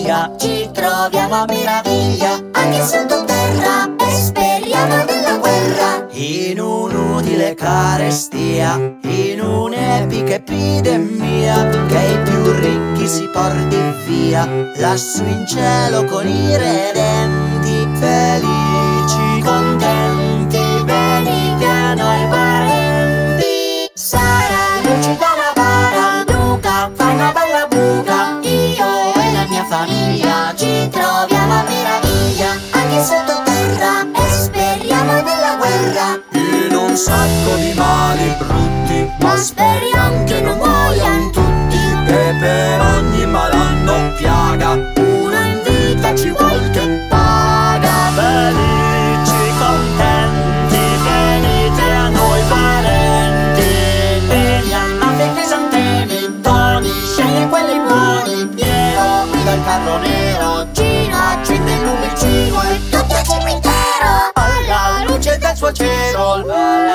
famiglia, ci troviamo a meraviglia, anche sottoterra, e speriamo nella guerra. In un'utile carestia, in un'epica epidemia, che i più ricchi si porti via, lassù in cielo con i redenti, felici, contenti, venite a noi parenti. Sara, luci dalla bara, Luca, fa una bella buca, io e la mia famiglia ci troviamo a meraviglia, anche sottoterra, e speriamo nella guerra. In un sacco di mali brutti, Ma speriamo che non muoiano tutti, e per ogni malanno piaga, uno in vita ci vuol che paga. felici, contenti, venite a noi parenti. Vediamo a te crisantemi, Toni sceglie quelli buoni, Piero guida il carro nero, Gina accende il lumicino e tutto il cimitero alla luce del suo cielo.